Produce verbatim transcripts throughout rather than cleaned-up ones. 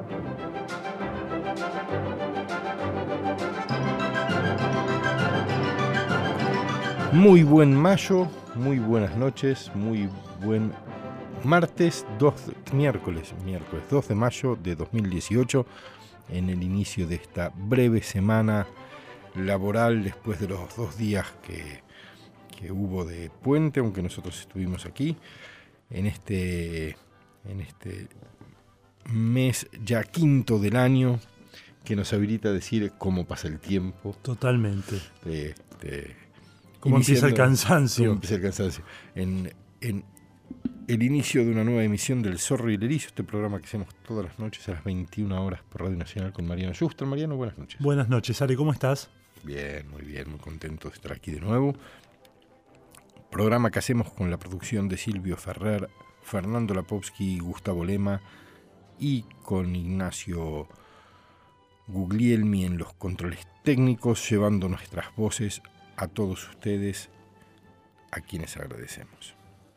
Muy buen mayo, muy buenas noches, muy buen martes, dos, miércoles, miércoles dos de mayo de dos mil dieciocho, en el inicio de esta breve semana laboral después de los dos días que, que hubo de puente, aunque nosotros estuvimos aquí, en este, en este mes ya quinto del año, que nos habilita a decir cómo pasa el tiempo. Totalmente. Eh, este, ¿Cómo empieza el cansancio? ¿Cómo empieza el cansancio? En, en el inicio de una nueva emisión del Zorro y el Erizo, este programa que hacemos todas las noches a las veintiuna horas por Radio Nacional con Mariano Schuster. Mariano, buenas noches. Buenas noches, Ari, ¿cómo estás? Bien, muy bien, muy contento de estar aquí de nuevo. Programa que hacemos con la producción de Silvio Ferrer, Fernando Lapowski, Gustavo Lema y con Ignacio Guglielmi en los controles técnicos, llevando nuestras voces a todos ustedes, a quienes agradecemos.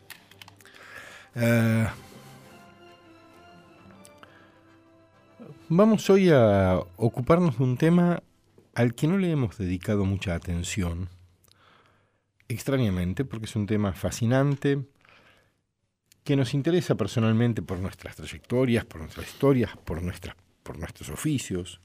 Uh, vamos hoy a ocuparnos de un tema al que no le hemos dedicado mucha atención, extrañamente, porque es un tema fascinante, que nos interesa personalmente por nuestras trayectorias, por nuestras historias, por, nuestras, por nuestros oficios,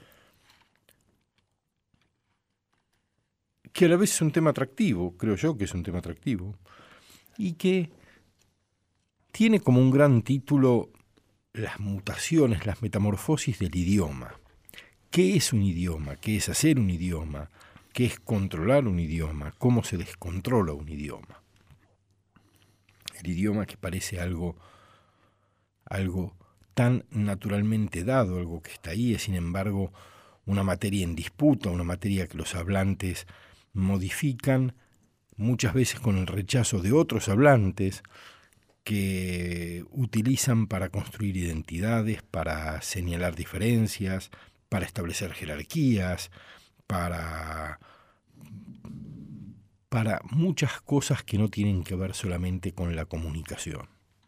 que a la vez es un tema atractivo, creo yo que es un tema atractivo, y que tiene como un gran título las mutaciones, las metamorfosis del idioma. ¿Qué es un idioma? ¿Qué es hacer un idioma? ¿Qué es controlar un idioma? ¿Cómo se descontrola un idioma? El idioma que parece algo, algo tan naturalmente dado, algo que está ahí, es sin embargo una materia en disputa, una materia que los hablantes modifican, muchas veces con el rechazo de otros hablantes, que utilizan para construir identidades, para señalar diferencias, para establecer jerarquías, para, para muchas cosas que no tienen que ver solamente con la comunicación.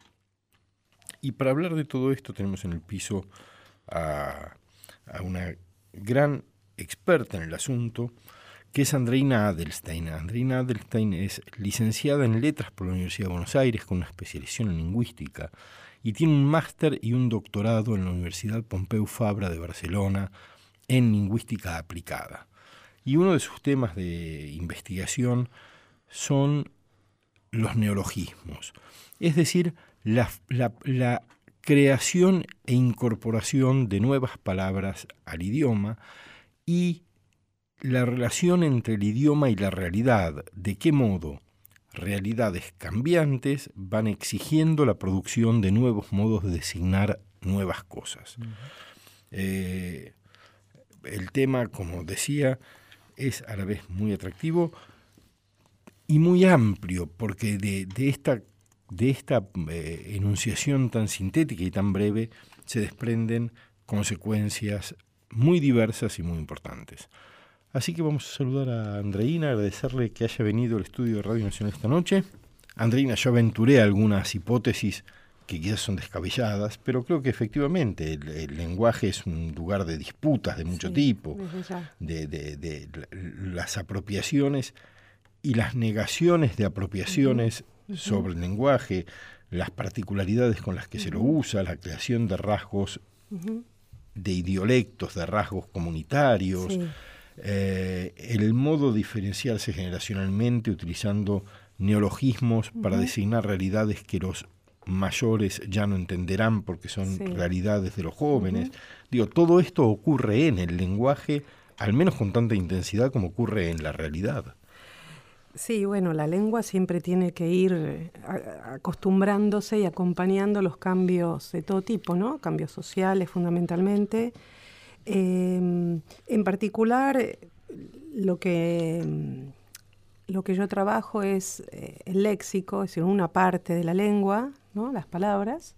Y para hablar de todo esto tenemos en el piso a, a una gran experta en el asunto, que es Andreina Adelstein. Andreina Adelstein es licenciada en Letras por la Universidad de Buenos Aires con una especialización en lingüística y tiene un máster y un doctorado en la Universidad Pompeu Fabra de Barcelona en lingüística aplicada. Y uno de sus temas de investigación son los neologismos, es decir, la, la, la creación e incorporación de nuevas palabras al idioma y la relación entre el idioma y la realidad, de qué modo realidades cambiantes van exigiendo la producción de nuevos modos de designar nuevas cosas. Uh-huh. Eh, el tema, como decía, es a la vez muy atractivo y muy amplio, porque de, de esta, de esta eh, enunciación tan sintética y tan breve se desprenden consecuencias muy diversas y muy importantes. Así que vamos a saludar a Andreina, agradecerle que haya venido al estudio de Radio Nacional esta noche. Andreina, yo aventuré algunas hipótesis que quizás son descabelladas, pero creo que efectivamente el, el lenguaje es un lugar de disputas de mucho sí, tipo, de, de, de, de las apropiaciones y las negaciones de apropiaciones uh-huh. sobre el lenguaje, las particularidades con las que uh-huh. se lo usa, la creación de rasgos, uh-huh. de idiolectos, de rasgos comunitarios, sí. Eh, el modo de diferenciarse generacionalmente utilizando neologismos uh-huh. para designar realidades que los mayores ya no entenderán porque son sí. realidades de los jóvenes. Uh-huh. Digo, todo esto ocurre en el lenguaje, al menos con tanta intensidad como ocurre en la realidad. Sí, bueno, la lengua siempre tiene que ir acostumbrándose y acompañando los cambios de todo tipo, ¿no? Cambios sociales fundamentalmente. Eh, en particular, lo que, lo que yo trabajo es eh, el léxico, es decir, una parte de la lengua, ¿no? Las palabras.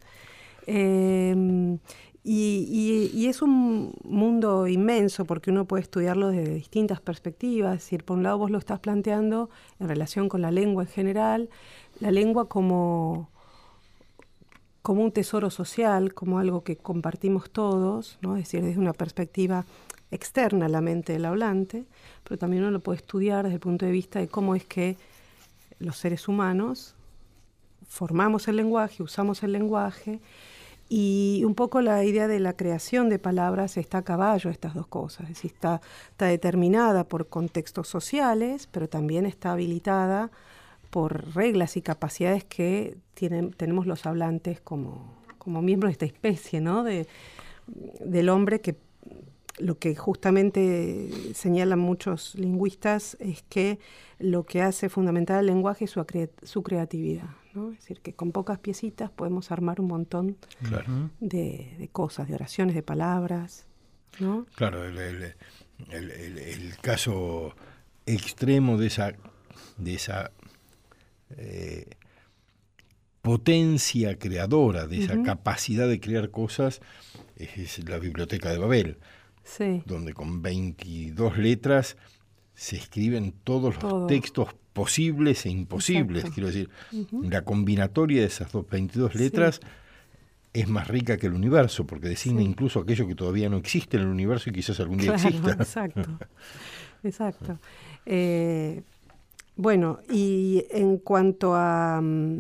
Eh, y, y, y es un mundo inmenso porque uno puede estudiarlo desde distintas perspectivas. Es decir, por un lado vos lo estás planteando en relación con la lengua en general, la lengua como... como un tesoro social, como algo que compartimos todos, ¿no? Es decir, desde una perspectiva externa a la mente del hablante, pero también uno lo puede estudiar desde el punto de vista de cómo es que los seres humanos formamos el lenguaje, usamos el lenguaje, y un poco la idea de la creación de palabras está a caballo de estas dos cosas. Es decir, está, está determinada por contextos sociales, pero también está habilitada por reglas y capacidades que tienen, tenemos los hablantes como, como miembros de esta especie, ¿no? De, del hombre, que lo que justamente señalan muchos lingüistas es que lo que hace fundamental el lenguaje es su, cre- su creatividad, ¿no? Es decir, que con pocas piecitas podemos armar un montón Claro. de, de cosas, de oraciones, de palabras, ¿no? Claro, el, el, el, el, el caso extremo de esa, de esa eh, potencia creadora, de esa uh-huh. capacidad de crear cosas, es, es la Biblioteca de Babel, sí. donde con veintidós letras se escriben todos los Todo. textos posibles e imposibles. Exacto. Quiero decir, uh-huh. la combinatoria de esas dos, veintidós letras sí. es más rica que el universo, porque designa sí. incluso aquello que todavía no existe en el universo y quizás algún día claro, exista. Exacto, exacto. Eh, bueno, y en cuanto a,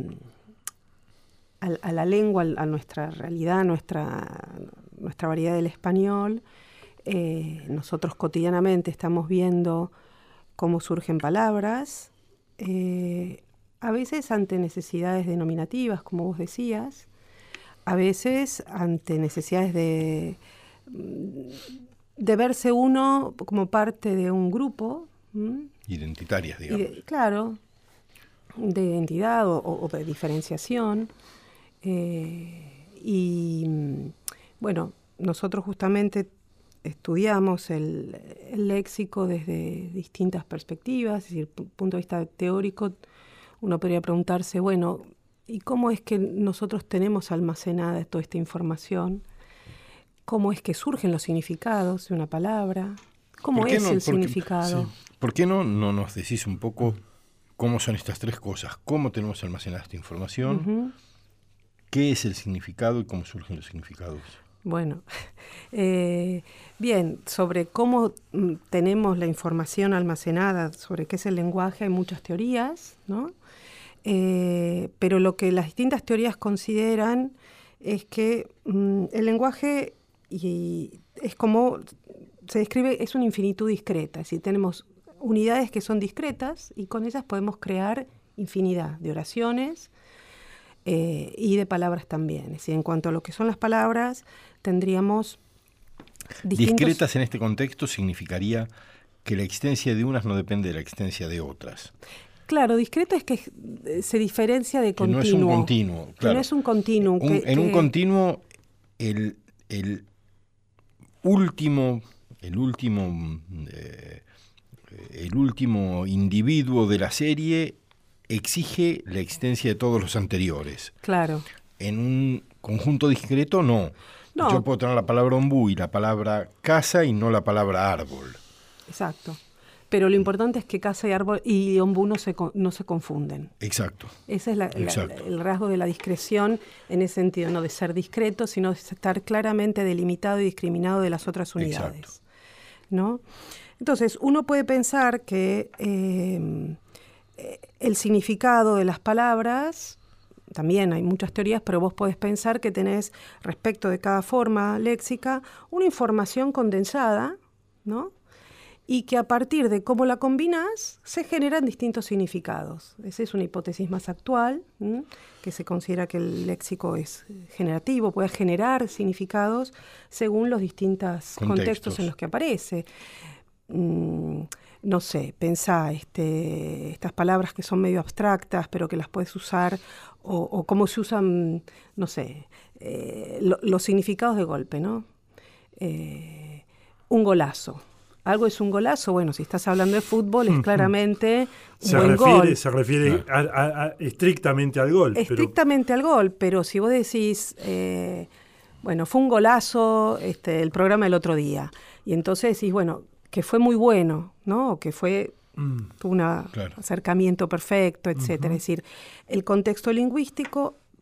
a, a la lengua, a nuestra realidad, a nuestra, nuestra variedad del español, eh, nosotros cotidianamente estamos viendo cómo surgen palabras, eh, a veces ante necesidades denominativas, como vos decías, a veces ante necesidades de, de verse uno como parte de un grupo. ¿m? Identitarias, digamos. De, claro, de identidad o, o de diferenciación. Eh, y bueno, nosotros justamente estudiamos el, el léxico desde distintas perspectivas, es decir, desde el punto de vista teórico, uno podría preguntarse, bueno, ¿y cómo es que nosotros tenemos almacenada toda esta información? ¿Cómo es que surgen los significados de una palabra? ¿Cómo es no? el Porque, significado? Sí. ¿Por qué no, no nos decís un poco cómo son estas tres cosas? ¿Cómo tenemos almacenada esta información? Uh-huh. ¿Qué es el significado y cómo surgen los significados? Bueno, eh, bien, sobre cómo mm, tenemos la información almacenada, sobre qué es el lenguaje, hay muchas teorías, ¿no? Eh, pero lo que las distintas teorías consideran es que mm, el lenguaje y es como, se describe, es una infinitud discreta, es decir, tenemos unidades que son discretas y con ellas podemos crear infinidad de oraciones eh, y de palabras también. Es decir, en cuanto a lo que son las palabras, tendríamos distintos... Discretas en este contexto significaría que la existencia de unas no depende de la existencia de otras. Claro, discreto es que se diferencia de continuo. Que no es un continuo, claro. Que no es un continuo. Un, que, en que... un continuo, el, el último, el último, eh, el último individuo de la serie exige la existencia de todos los anteriores. Claro. En un conjunto discreto, no. no. Yo puedo tener la palabra ombú y la palabra casa y no la palabra árbol. Exacto. Pero lo importante es que casa y árbol y ombú no se, no se confunden. Exacto. Ese es la, Exacto. La, el rasgo de la discreción en ese sentido, no de ser discreto, sino de estar claramente delimitado y discriminado de las otras unidades. Exacto. ¿No? Entonces, uno puede pensar que eh, el significado de las palabras, también hay muchas teorías, pero vos podés pensar que tenés respecto de cada forma léxica una información condensada, ¿no? Y que a partir de cómo la combinás se generan distintos significados. Esa es una hipótesis más actual, ¿m? que se considera que el léxico es generativo, puede generar significados según los distintos contextos, contextos en los que aparece. Mm, no sé, pensá este, estas palabras que son medio abstractas, pero que las puedes usar, o, o cómo se usan, no sé, eh, lo, los significados de golpe, ¿no? Eh, un golazo. Algo es un golazo, bueno, si estás hablando de fútbol es claramente un se buen refiere, gol. Se refiere a, a, a, estrictamente al gol. Estrictamente pero... al gol, pero si vos decís, eh, bueno, fue un golazo este, el programa del otro día, y entonces decís, bueno, que fue muy bueno, ¿no? O que fue mm, un claro. acercamiento perfecto, etcétera. Uh-huh. Es decir, el contexto lingüístico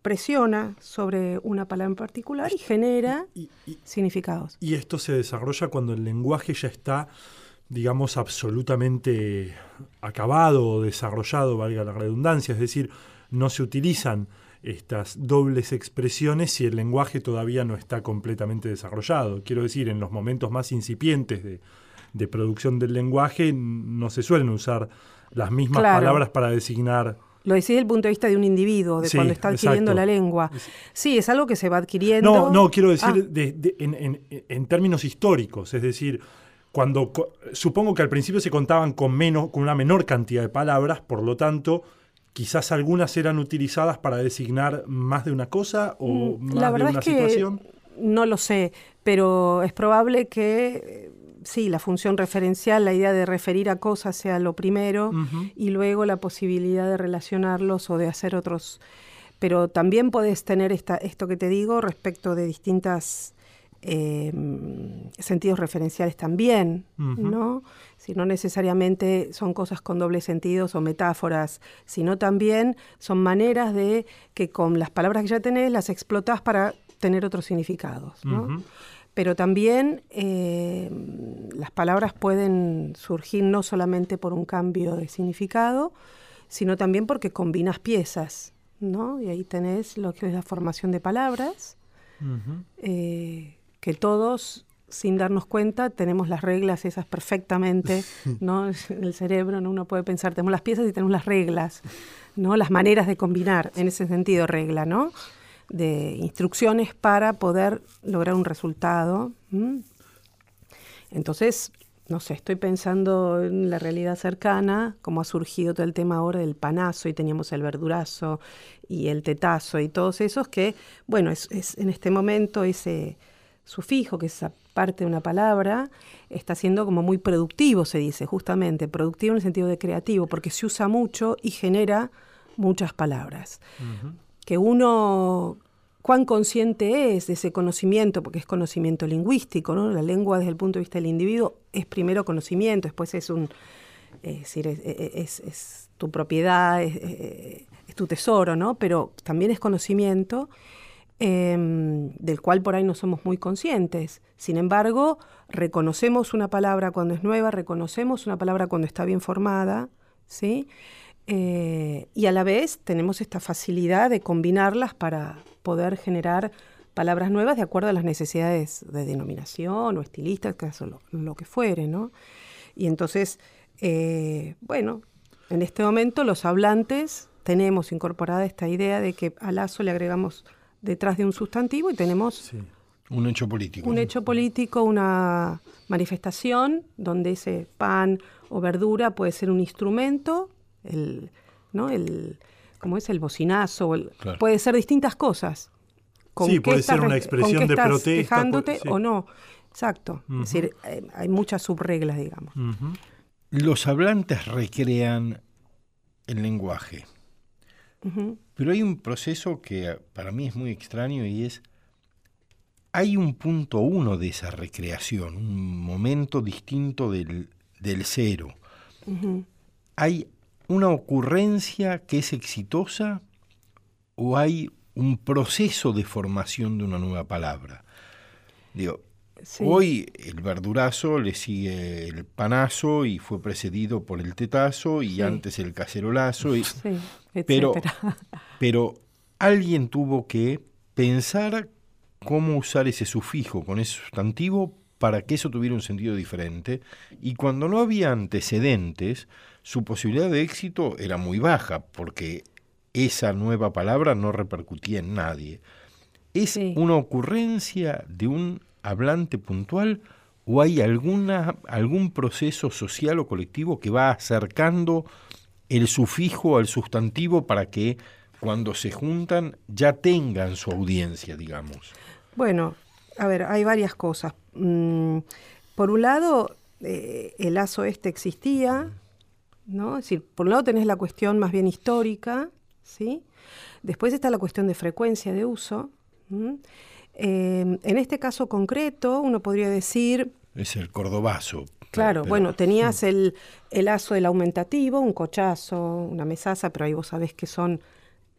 presiona sobre una palabra en particular y genera y, y, significados. Y esto se desarrolla cuando el lenguaje ya está, digamos, absolutamente acabado o desarrollado, valga la redundancia, es decir, no se utilizan estas dobles expresiones si el lenguaje todavía no está completamente desarrollado. Quiero decir, en los momentos más incipientes de, de producción del lenguaje no se suelen usar las mismas claro. palabras para designar... Lo decís desde el punto de vista de un individuo, de sí, cuando está adquiriendo exacto. la lengua. Sí, es algo que se va adquiriendo. No, no, quiero decir ah. de, de, en, en, en términos históricos, es decir, cuando supongo que al principio se contaban con menos, con una menor cantidad de palabras, por lo tanto, quizás algunas eran utilizadas para designar más de una cosa o mm, más la verdad de una es que situación. No lo sé, pero es probable que sí, la función referencial, la idea de referir a cosas sea lo primero uh-huh. y luego la posibilidad de relacionarlos o de hacer otros. Pero también podés tener esta, esto que te digo respecto de distintas eh, sentidos referenciales también, uh-huh. ¿no? Si no necesariamente son cosas con dobles sentidos o metáforas, sino también son maneras de que con las palabras que ya tenés las explotás para tener otros significados, ¿no? Uh-huh. Pero también eh, las palabras pueden surgir no solamente por un cambio de significado, sino también porque combinas piezas, ¿no? Y ahí tenés lo que es la formación de palabras, uh-huh. eh, que todos, sin darnos cuenta, tenemos las reglas esas perfectamente, ¿no? En el cerebro, ¿no? Uno puede pensar, tenemos las piezas y tenemos las reglas, ¿no? Las maneras de combinar, en ese sentido, regla, ¿no? De instrucciones para poder lograr un resultado. ¿Mm? Entonces, no sé, estoy pensando en la realidad cercana, como ha surgido todo el tema ahora del panazo, y teníamos el verdurazo y el tetazo y todos esos que, bueno, es, es en este momento ese sufijo, que es esa parte de una palabra, está siendo como muy productivo, se dice, justamente, productivo en el sentido de creativo, porque se usa mucho y genera muchas palabras. Uh-huh. Que uno, cuán consciente es de ese conocimiento, porque es conocimiento lingüístico, ¿no? La lengua desde el punto de vista del individuo es primero conocimiento, después es un, es decir, es, es, es tu propiedad, es, es tu tesoro, ¿no? Pero también es conocimiento eh, del cual por ahí no somos muy conscientes. Sin embargo, reconocemos una palabra cuando es nueva, reconocemos una palabra cuando está bien formada, ¿sí? Eh, y a la vez tenemos esta facilidad de combinarlas para poder generar palabras nuevas de acuerdo a las necesidades de denominación o estilistas, caso lo, lo que fuere, ¿no? Y entonces, eh, bueno, en este momento los hablantes tenemos incorporada esta idea de que al aso le agregamos detrás de un sustantivo y tenemos sí. un hecho político. Un hecho político, una manifestación donde ese pan o verdura puede ser un instrumento, el, ¿no? el, ¿cómo es? El bocinazo, el, claro. puede ser distintas cosas. ¿Con sí, puede ser una expresión de protesta. Quejándote puede, sí. o no. Exacto. Uh-huh. Es decir, hay, hay muchas subreglas, digamos. Uh-huh. Los hablantes recrean el lenguaje. Uh-huh. Pero hay un proceso que para mí es muy extraño y es, hay un punto uno de esa recreación, un momento distinto del, del cero. Uh-huh. ¿Hay una ocurrencia que es exitosa o hay un proceso de formación de una nueva palabra? Digo, sí. Hoy el verdurazo le sigue el panazo y fue precedido por el tetazo y sí. antes el cacerolazo. Y, sí, pero, pero alguien tuvo que pensar cómo usar ese sufijo con ese sustantivo para que eso tuviera un sentido diferente. Y cuando no había antecedentes, su posibilidad de éxito era muy baja, porque esa nueva palabra no repercutía en nadie. ¿Es sí. una ocurrencia de un hablante puntual o hay alguna, algún proceso social o colectivo que va acercando el sufijo al sustantivo para que cuando se juntan ya tengan su audiencia, digamos? Bueno, a ver, hay varias cosas. Mm, por un lado, eh, el aso este existía, ¿no? Es decir, por un lado tenés la cuestión más bien histórica, ¿sí? Después está la cuestión de frecuencia de uso. ¿Mm? Eh, en este caso concreto, uno podría decir... Es el cordobazo. Claro, pero, bueno, tenías sí. el, el aso del aumentativo, un cochazo, una mesaza, pero ahí vos sabés que son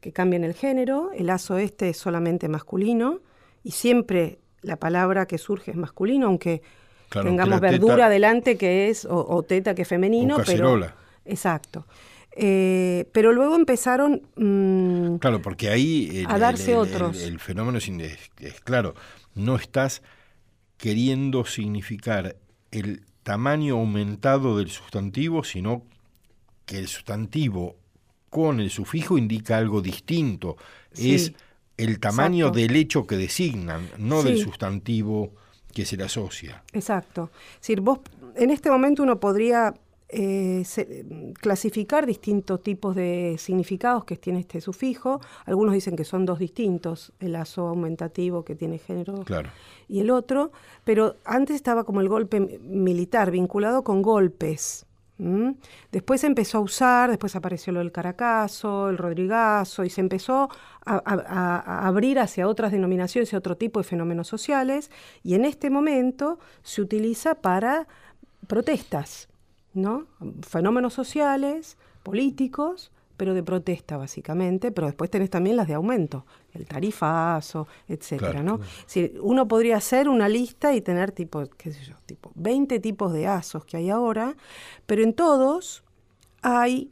que cambien el género. El aso este es solamente masculino y siempre la palabra que surge es masculino, aunque claro, tengamos aunque verdura teta, adelante que es, o, o teta que es femenino. O cacerola. Pero exacto. Eh, pero luego empezaron mmm, claro, porque ahí el, a darse el, el, otros. El, el fenómeno es, es, es claro, no estás queriendo significar el tamaño aumentado del sustantivo, sino que el sustantivo con el sufijo indica algo distinto. Sí, es el tamaño exacto. del hecho que designan, no sí. del sustantivo que se le asocia. Exacto. Es decir, vos en este momento uno podría eh, se, clasificar distintos tipos de significados que tiene este sufijo. Algunos dicen que son dos distintos, el aso aumentativo que tiene género claro. y el otro, pero antes estaba como el golpe militar vinculado con golpes. ¿Mm? Después se empezó a usar, después apareció lo del caracazo, el rodrigazo, y se empezó a, a, a abrir hacia otras denominaciones y otro tipo de fenómenos sociales, y en este momento se utiliza para protestas, ¿no? Fenómenos sociales, políticos, pero de protesta básicamente, pero después tenés también las de aumento, el tarifazo, etcétera, claro, ¿no? Claro. Es decir, uno podría hacer una lista y tener tipo, qué sé yo, tipo veinte tipos de asos que hay ahora, pero en todos hay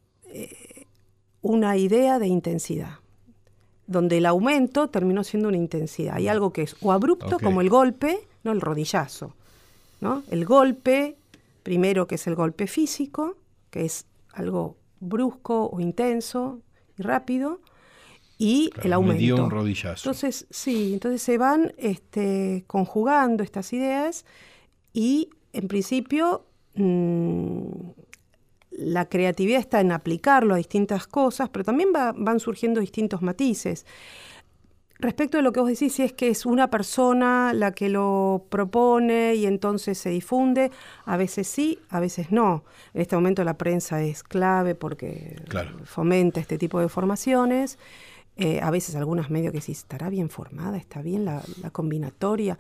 eh, una idea de intensidad, donde el aumento terminó siendo una intensidad. Hay algo que es o abrupto, okay. como el golpe, no el rodillazo, ¿no? El golpe, primero que es el golpe físico, que es algo brusco o intenso y rápido, y claro, el aumento. Me dio un rodillazo. Entonces, sí, entonces se van este, conjugando estas ideas y, en principio, mmm, la creatividad está en aplicarlo a distintas cosas, pero también va, van surgiendo distintos matices. Respecto de lo que vos decís, si es que es una persona la que lo propone y entonces se difunde, a veces sí, a veces no. En este momento la prensa es clave porque claro. fomenta este tipo de formaciones. Eh, a veces algunos medios que sí, estará bien formada, está bien la, la combinatoria.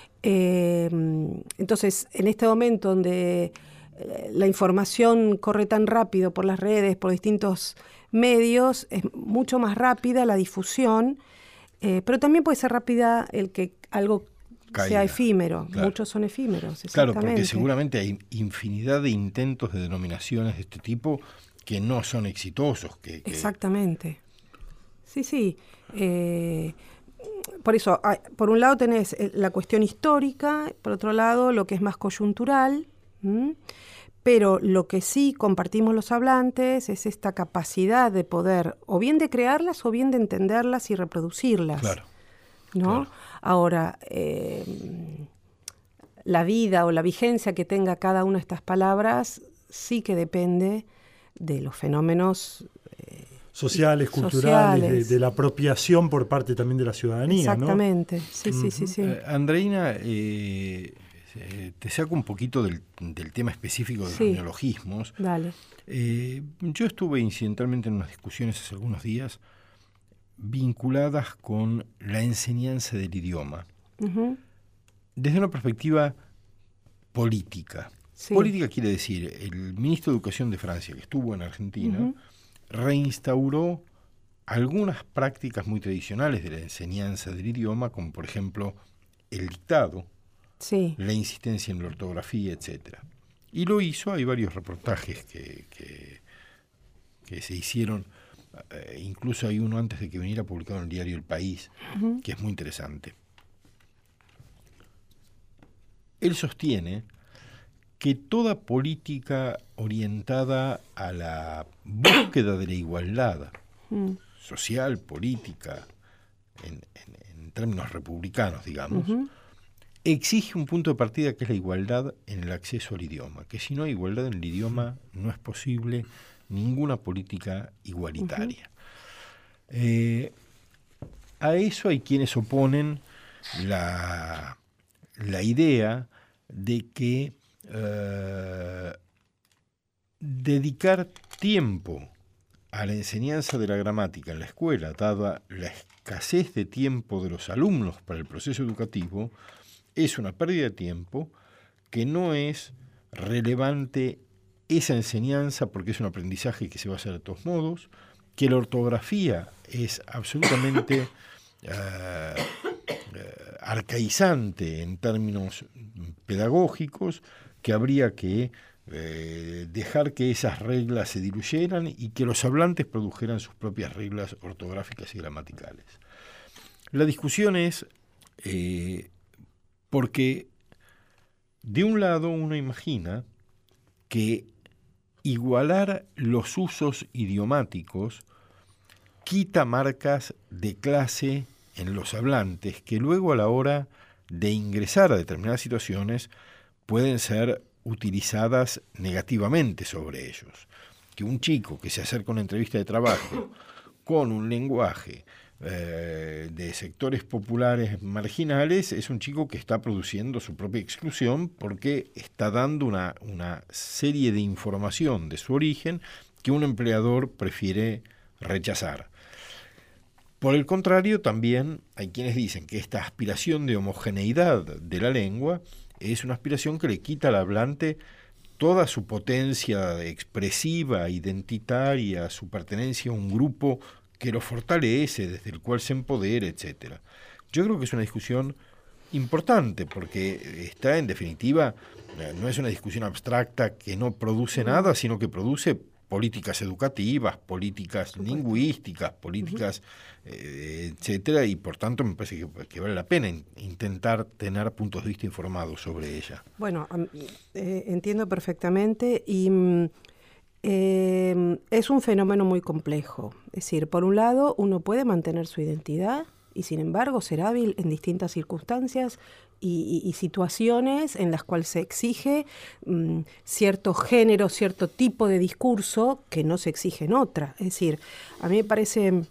Eh, entonces, en este momento donde la información corre tan rápido por las redes, por distintos medios, es mucho más rápida la difusión. Eh, pero también puede ser rápida el que algo Caiga, sea efímero. Claro. Muchos son efímeros. Claro, porque seguramente hay infinidad de intentos de denominaciones de este tipo que no son exitosos. Que, que... Exactamente. Sí, sí. Eh, por eso, hay, por un lado tenés la cuestión histórica, por otro lado lo que es más coyuntural, ¿m? Pero lo que sí compartimos los hablantes es esta capacidad de poder, o bien de crearlas, o bien de entenderlas y reproducirlas. Claro. ¿No? Claro. Ahora, eh, la vida o la vigencia que tenga cada una de estas palabras sí que depende de los fenómenos eh, sociales, culturales, sociales. De, de la apropiación por parte también de la ciudadanía. Exactamente, ¿no? sí, uh-huh. sí, sí, sí. Eh, Andreina, eh, Eh, te saco un poquito del, del tema específico de sí. los neologismos. Dale. Eh, yo estuve incidentalmente en unas discusiones hace algunos días vinculadas con la enseñanza del idioma, uh-huh. desde una perspectiva política. Sí. Política quiere decir, el ministro de Educación de Francia, que estuvo en Argentina, uh-huh. reinstauró algunas prácticas muy tradicionales de la enseñanza del idioma, como por ejemplo el dictado, sí. la insistencia en la ortografía, etcétera. Y lo hizo, hay varios reportajes que, que, que se hicieron, eh, incluso hay uno antes de que viniera publicado en el diario El País, uh-huh. que es muy interesante. Él sostiene que toda política orientada a la búsqueda de la igualdad uh-huh. social, política, en, en, en términos republicanos, digamos, uh-huh. exige un punto de partida que es la igualdad en el acceso al idioma, que si no hay igualdad en el idioma no es posible ninguna política igualitaria. Uh-huh. Eh, a eso hay quienes oponen la, la idea de que eh, dedicar tiempo a la enseñanza de la gramática en la escuela, dada la escasez de tiempo de los alumnos para el proceso educativo, es una pérdida de tiempo, que no es relevante esa enseñanza porque es un aprendizaje que se va a hacer de todos modos, que la ortografía es absolutamente uh, uh, arcaizante en términos pedagógicos, que habría que eh, dejar que esas reglas se diluyeran y que los hablantes produjeran sus propias reglas ortográficas y gramaticales. La discusión es eh, porque de un lado uno imagina que igualar los usos idiomáticos quita marcas de clase en los hablantes que luego a la hora de ingresar a determinadas situaciones pueden ser utilizadas negativamente sobre ellos. Que un chico que se acerca a una entrevista de trabajo con un lenguaje eh, de sectores populares marginales es un chico que está produciendo su propia exclusión porque está dando una, una serie de información de su origen que un empleador prefiere rechazar. Por el contrario, también hay quienes dicen que esta aspiración de homogeneidad de la lengua es una aspiración que le quita al hablante toda su potencia expresiva, identitaria, su pertenencia a un grupo que lo fortalece, desde el cual se empodera, etcétera. Yo creo que es una discusión importante, porque está, en definitiva, no es una discusión abstracta que no produce nada, sino que produce políticas educativas, políticas lingüísticas, políticas, eh, etcétera, y por tanto me parece que, que vale la pena in, intentar tener puntos de vista informados sobre ella. Bueno, eh, entiendo perfectamente y eh, es un fenómeno muy complejo. Es decir, por un lado, uno puede mantener su identidad y sin embargo ser hábil en distintas circunstancias y, y, y situaciones en las cuales se exige um, cierto género, cierto tipo de discurso que no se exige en otra. Es decir, a mí me parece um,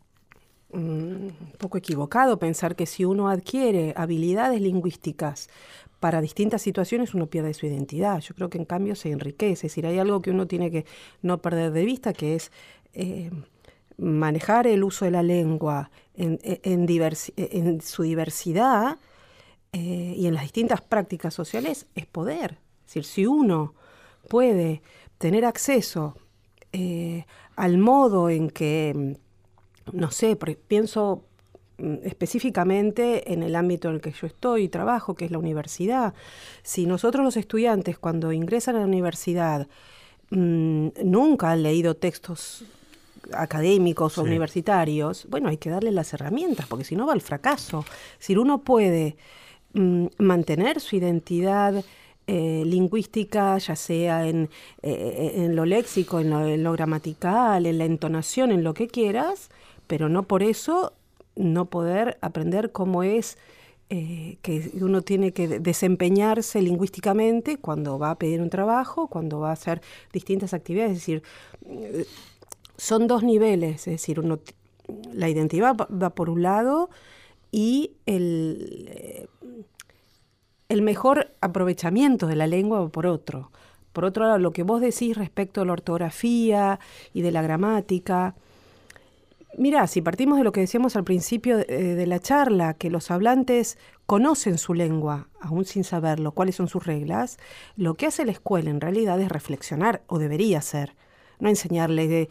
un poco equivocado pensar que si uno adquiere habilidades lingüísticas para distintas situaciones uno pierde su identidad. Yo creo que en cambio se enriquece. Es decir, hay algo que uno tiene que no perder de vista, que es eh, manejar el uso de la lengua en, en, diversi- en su diversidad eh, y en las distintas prácticas sociales es poder. Es decir, si uno puede tener acceso eh, al modo en que, no sé, pienso específicamente en el ámbito en el que yo estoy y trabajo, que es la universidad. Si nosotros los estudiantes cuando ingresan a la universidad mmm, nunca han leído textos académicos sí. o universitarios, bueno, hay que darle las herramientas, porque si no va al fracaso. Si uno puede mmm, mantener su identidad eh, lingüística, ya sea en, eh, en lo léxico, en lo, en lo gramatical, en la entonación, en lo que quieras, pero no por eso no poder aprender cómo es eh, que uno tiene que desempeñarse lingüísticamente cuando va a pedir un trabajo, cuando va a hacer distintas actividades. Es decir, eh, son dos niveles, es decir, uno, la identidad va, va por un lado y el, eh, el mejor aprovechamiento de la lengua va por otro. Por otro lado, lo que vos decís respecto a la ortografía y de la gramática. Mirá, si partimos de lo que decíamos al principio de, de la charla, que los hablantes conocen su lengua, aún sin saberlo, cuáles son sus reglas, lo que hace la escuela en realidad es reflexionar, o debería ser, no enseñarle de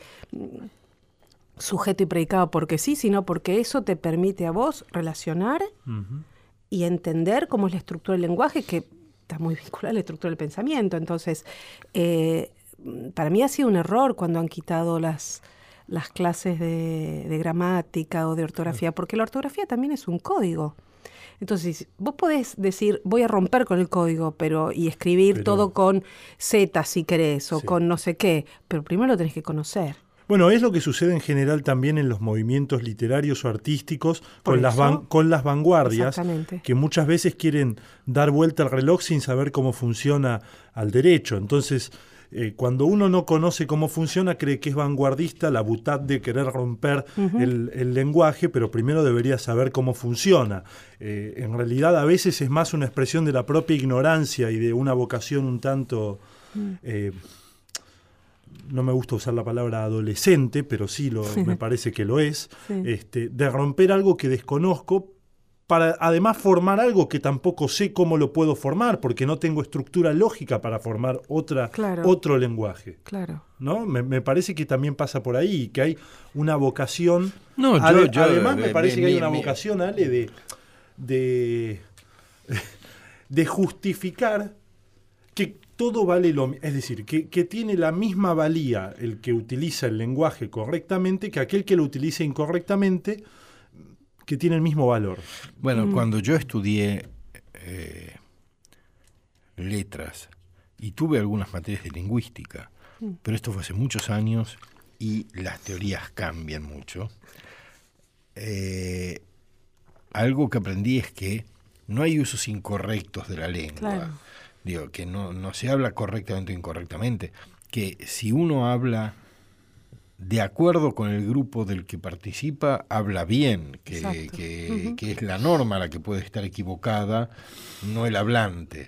sujeto y predicado porque sí, sino porque eso te permite a vos relacionar uh-huh. y entender cómo es la estructura del lenguaje, que está muy vinculada a la estructura del pensamiento. Entonces, eh, para mí ha sido un error cuando han quitado las... las clases de, de gramática o de ortografía, porque la ortografía también es un código. Entonces, vos podés decir, voy a romper con el código pero y escribir pero, todo con Z si querés, o sí. con no sé qué, pero primero lo tenés que conocer. Bueno, es lo que sucede en general también en los movimientos literarios o artísticos con las, van, con las vanguardias, que muchas veces quieren dar vuelta al reloj sin saber cómo funciona al derecho. Entonces, Eh, cuando uno no conoce cómo funciona, cree que es vanguardista, la butad de querer romper uh-huh. el, el lenguaje, pero primero debería saber cómo funciona. Eh, en realidad, a veces es más una expresión de la propia ignorancia y de una vocación un tanto, uh-huh. eh, no me gusta usar la palabra adolescente, pero sí lo, me parece que lo es, sí. este, de romper algo que desconozco, para además formar algo que tampoco sé cómo lo puedo formar, porque no tengo estructura lógica para formar otra, claro. otro lenguaje. Claro. ¿No? Me, me parece que también pasa por ahí, que hay una vocación. No, yo, ade- yo, además, me eh, parece mi, que hay mi, una mi, vocación, Ale, de, de, de justificar que todo vale lo mismo. Es decir, que, que tiene la misma valía el que utiliza el lenguaje correctamente que aquel que lo utiliza incorrectamente, que tiene el mismo valor. Bueno, Mm. cuando yo estudié eh, letras y tuve algunas materias de lingüística, mm. pero esto fue hace muchos años y las teorías cambian mucho, eh, algo que aprendí es que no hay usos incorrectos de la lengua. Claro. Digo, que no, no se habla correctamente o incorrectamente, que si uno habla de acuerdo con el grupo del que participa, habla bien, que, que, uh-huh. que es la norma la que puede estar equivocada, no el hablante.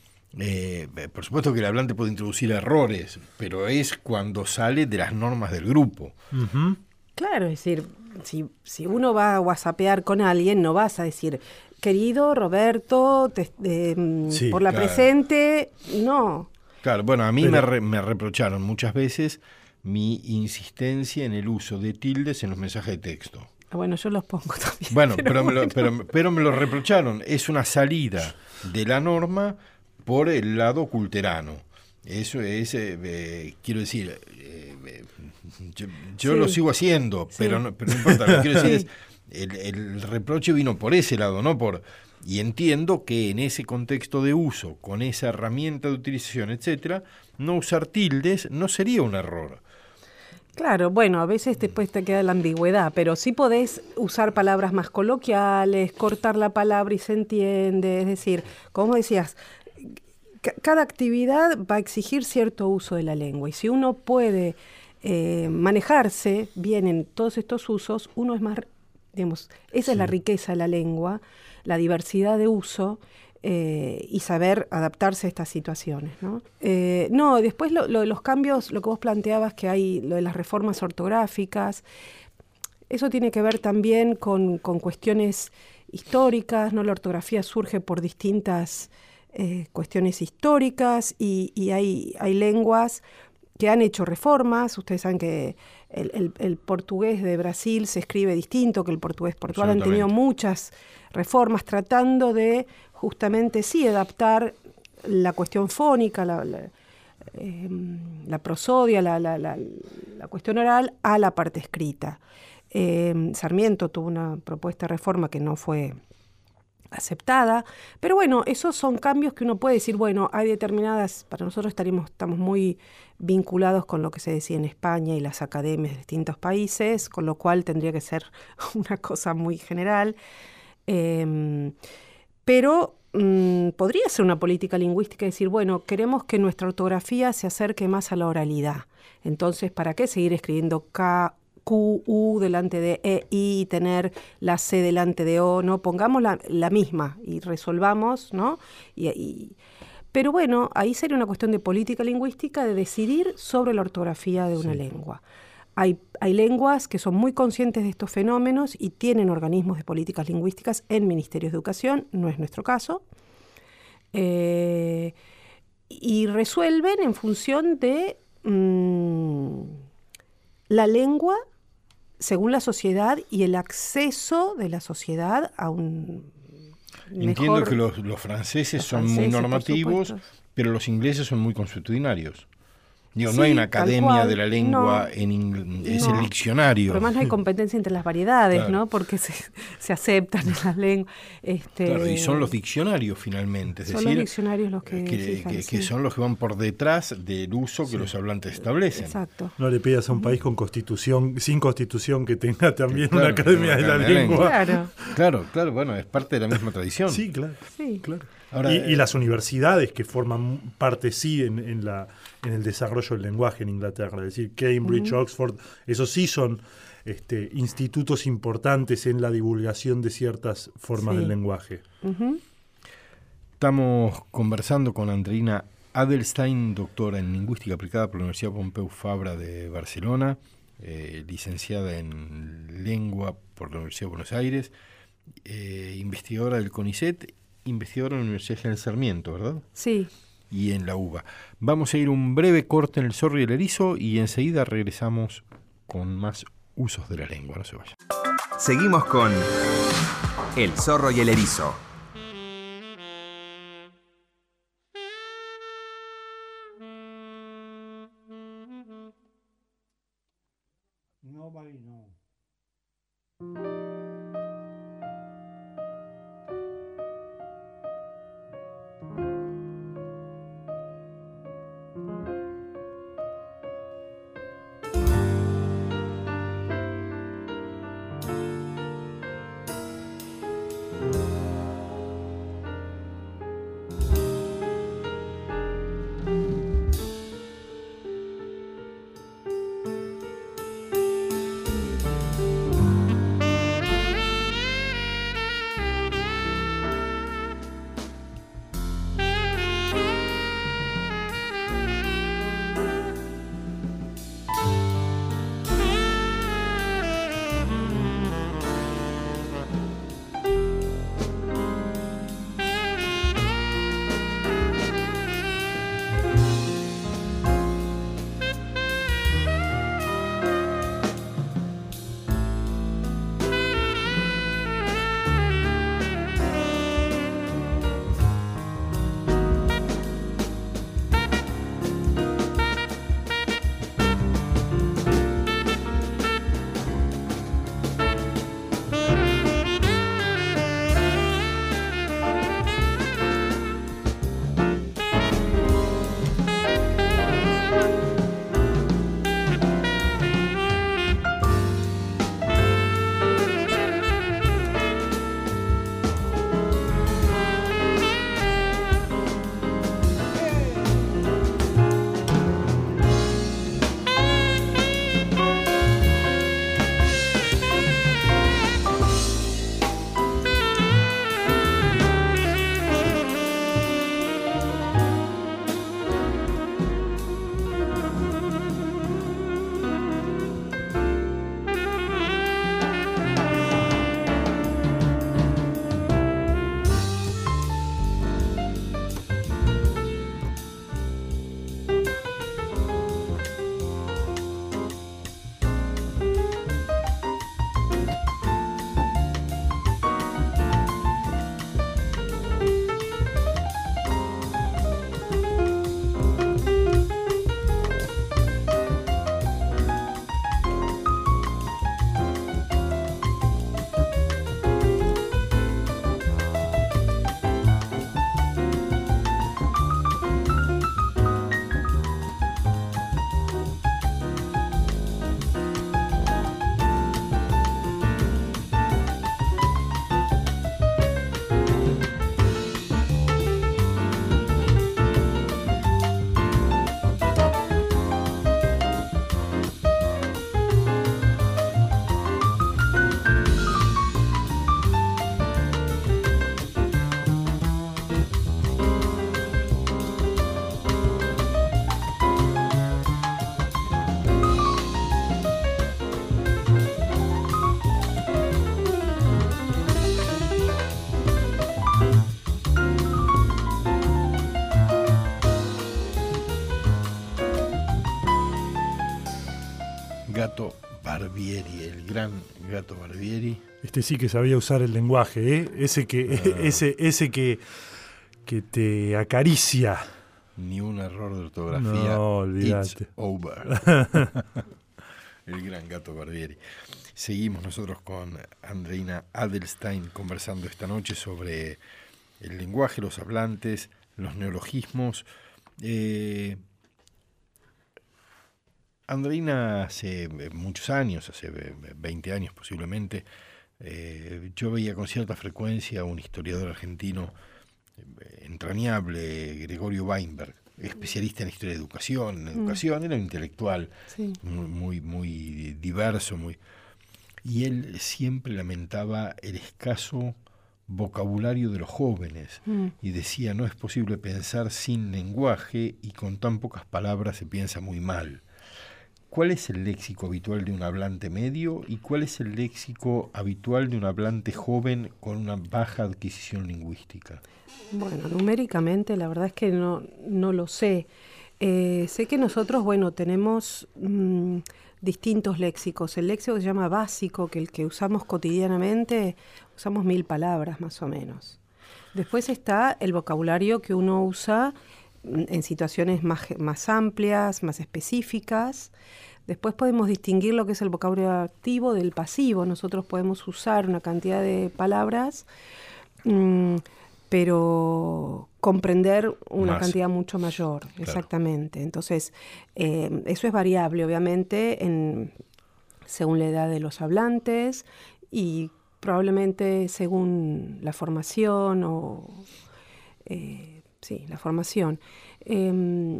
Eh, por supuesto que el hablante puede introducir errores, pero es cuando sale de las normas del grupo. Uh-huh. Claro, es decir, si, si uno va a whatsappear con alguien, no vas a decir, querido Roberto, te, eh, sí, por la claro. presente, no. Claro, bueno, a mí pero... me, re, me reprocharon muchas veces mi insistencia en el uso de tildes en los mensajes de texto. Bueno, yo los pongo también. Bueno, pero, pero, bueno. Me, lo, pero, pero me lo reprocharon. Es una salida de la norma por el lado culterano. Eso es, eh, eh, quiero decir, eh, eh, yo, yo sí. lo sigo haciendo, sí. pero, no, pero no importa. Lo que quiero decir sí. es, el, el reproche vino por ese lado, no por... Y entiendo que en ese contexto de uso, con esa herramienta de utilización, etcétera, no usar tildes no sería un error. Claro, bueno, a veces después te queda la ambigüedad, pero sí podés usar palabras más coloquiales, cortar la palabra y se entiende, es decir, como decías, c- cada actividad va a exigir cierto uso de la lengua y si uno puede eh, manejarse bien en todos estos usos, uno es más, digamos, esa sí. es la riqueza de la lengua, la diversidad de uso. Eh, y saber adaptarse a estas situaciones, ¿no? Eh, no, después lo, lo de los cambios, lo que vos planteabas, que hay lo de las reformas ortográficas, eso tiene que ver también con, con cuestiones históricas, ¿no? La ortografía surge por distintas eh, cuestiones históricas y, y hay, hay lenguas que han hecho reformas. Ustedes saben que el, el, el portugués de Brasil se escribe distinto que el portugués portugal. Han tenido muchas reformas tratando de justamente sí adaptar la cuestión fónica, la, la, eh, la prosodia, la, la, la, la cuestión oral a la parte escrita. Eh, Sarmiento tuvo una propuesta de reforma que no fue aceptada, pero bueno, esos son cambios que uno puede decir, bueno, hay determinadas, para nosotros estaríamos, estamos muy vinculados con lo que se decía en España y las academias de distintos países, con lo cual tendría que ser una cosa muy general. Eh, pero mmm, podría ser una política lingüística decir, bueno, queremos que nuestra ortografía se acerque más a la oralidad. Entonces, ¿para qué seguir escribiendo K, Q, U delante de E, I y tener la C delante de O? No, pongamos la, la misma y resolvamos, ¿no? Y, y, pero bueno, ahí sería una cuestión de política lingüística, de decidir sobre la ortografía de una sí. lengua. Hay, hay lenguas que son muy conscientes de estos fenómenos y tienen organismos de políticas lingüísticas en ministerios de educación, no es nuestro caso, eh, y resuelven en función de mmm, la lengua según la sociedad y el acceso de la sociedad a un Entiendo mejor... que los, los franceses los son franceses, muy normativos, pero los ingleses son muy consuetudinarios. Digo, sí, no hay una academia de la lengua, no, en ing- es no. el diccionario. Pero además no hay competencia entre las variedades, claro. ¿no? Porque se, se aceptan en las lenguas. Este, claro, y son los diccionarios finalmente. Es son decir, los diccionarios los que que, fijan, que, sí. que son los que van por detrás del uso que sí. los hablantes establecen. Exacto. No le pidas a un país con constitución, sin constitución, que tenga también claro, una academia de la lengua. lengua. Claro. claro, claro, bueno, es parte de la misma tradición. Sí, claro. Sí. claro. Ahora, y, eh, y las universidades que forman parte sí en, en, la, en el desarrollo del lenguaje en Inglaterra, es decir, Cambridge, uh-huh. Oxford, esos sí son este, institutos importantes en la divulgación de ciertas formas sí. del lenguaje. Uh-huh. Estamos conversando con Andreina Adelstein, doctora en Lingüística Aplicada por la Universidad Pompeu Fabra de Barcelona, eh, licenciada en Lengua por la Universidad de Buenos Aires, eh, investigadora del CONICET, investigadora en la Universidad General Sarmiento, ¿verdad? Sí. Y en la UBA. Vamos a ir un breve corte en El Zorro y el Erizo y enseguida regresamos con más usos de la lengua. No se vayan. Seguimos con El Zorro y el Erizo. Nobody knows. Gato Barbieri, el gran Gato Barbieri. Este sí que sabía usar el lenguaje, ¿eh? Ese que, ah. ese, ese que, que te acaricia. Ni un error de ortografía. No, olvídate. It's over. El gran Gato Barbieri. Seguimos nosotros con Andreina Adelstein conversando esta noche sobre el lenguaje, los hablantes, los neologismos. Eh, Andreina hace muchos años, hace veinte años posiblemente, eh, yo veía con cierta frecuencia a un historiador argentino entrañable, Gregorio Weinberg, especialista en historia de educación, en educación, mm. era un intelectual, sí. muy, muy, muy diverso, muy, y él siempre lamentaba el escaso vocabulario de los jóvenes mm. y decía, no es posible pensar sin lenguaje y con tan pocas palabras se piensa muy mal. ¿cuál es el léxico habitual de un hablante medio y cuál es el léxico habitual de un hablante joven con una baja adquisición lingüística? Bueno, numéricamente la verdad es que no, no lo sé. Eh, sé que nosotros, bueno, tenemos mmm, distintos léxicos. El léxico que se llama básico, que el que usamos cotidianamente, usamos mil palabras más o menos. Después está el vocabulario que uno usa en situaciones más, más amplias, más específicas. Después podemos distinguir lo que es el vocabulario activo del pasivo. Nosotros podemos usar una cantidad de palabras, mmm, pero comprender una Más. cantidad mucho mayor, claro. Exactamente. Entonces, eh, eso es variable, obviamente, en, según la edad de los hablantes y probablemente según la formación o... Eh, sí, la formación. Eh,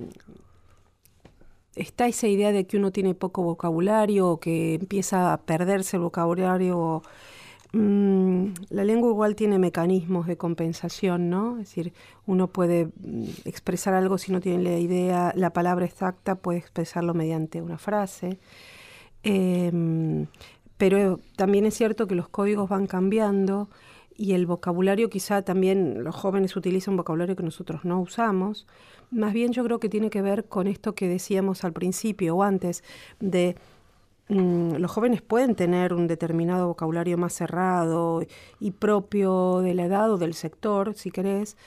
está esa idea de que uno tiene poco vocabulario o que empieza a perderse el vocabulario. Mm, la lengua igual tiene mecanismos de compensación, ¿no? Es decir, uno puede mm, expresar algo si no tiene la idea, la palabra exacta, puede expresarlo mediante una frase. Eh, pero también es cierto que los códigos van cambiando y el vocabulario quizá también los jóvenes utilizan un vocabulario que nosotros no usamos. Más bien yo creo que tiene que ver con esto que decíamos al principio o antes, de mm, los jóvenes pueden tener un determinado vocabulario más cerrado y propio de la edad o del sector, si querés,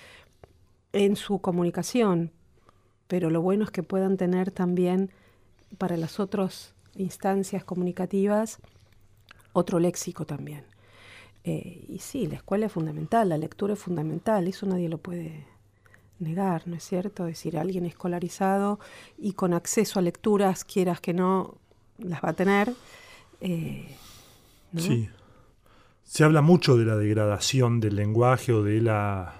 en su comunicación, pero lo bueno es que puedan tener también para las otras instancias comunicativas otro léxico también. Eh, y sí, la escuela es fundamental, la lectura es fundamental, eso nadie lo puede negar, ¿no es cierto? Es decir, alguien escolarizado y con acceso a lecturas, quieras que no, las va a tener. Eh, ¿no? Sí. Se habla mucho de la degradación del lenguaje o de la,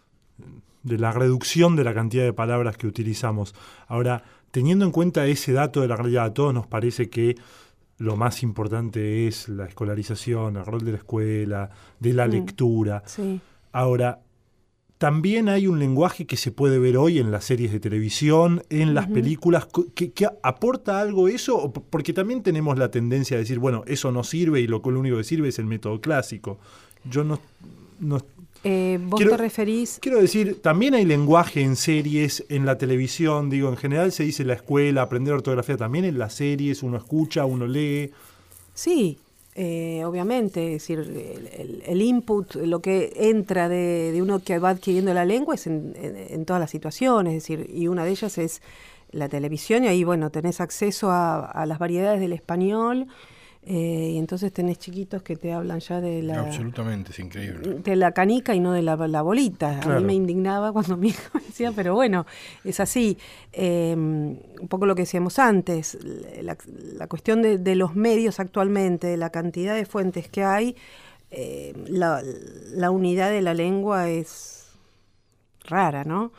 de la reducción de la cantidad de palabras que utilizamos. Ahora, teniendo en cuenta ese dato de la realidad, a todos nos parece que lo más importante es la escolarización, el rol de la escuela, de la mm, lectura. Sí. Ahora, también hay un lenguaje que se puede ver hoy en las series de televisión, en las uh-huh. películas, que, que aporta algo eso, porque también tenemos la tendencia a decir, bueno, eso no sirve y lo, lo único que sirve es el método clásico. Yo no... no eh, ¿Vos quiero, te referís? Quiero decir, también hay lenguaje en series, en la televisión, digo, en general se dice en la escuela, aprender ortografía, también en las series, uno escucha, uno lee. Sí. Eh, obviamente, es decir, el, el, el input, lo que entra de, de uno que va adquiriendo la lengua es en, en, en todas las situaciones, es decir, y una de ellas es la televisión, y ahí, bueno, tenés acceso a, a las variedades del español, eh, y entonces tenés chiquitos que te hablan ya de la... Absolutamente, es increíble. De la canica y no de la, la bolita. Claro. A mí me indignaba cuando mi hijo me decía, pero bueno, es así. Eh, un poco lo que decíamos antes, la, la cuestión de, de los medios actualmente, de la cantidad de fuentes que hay, eh, la, la unidad de la lengua es rara, ¿no?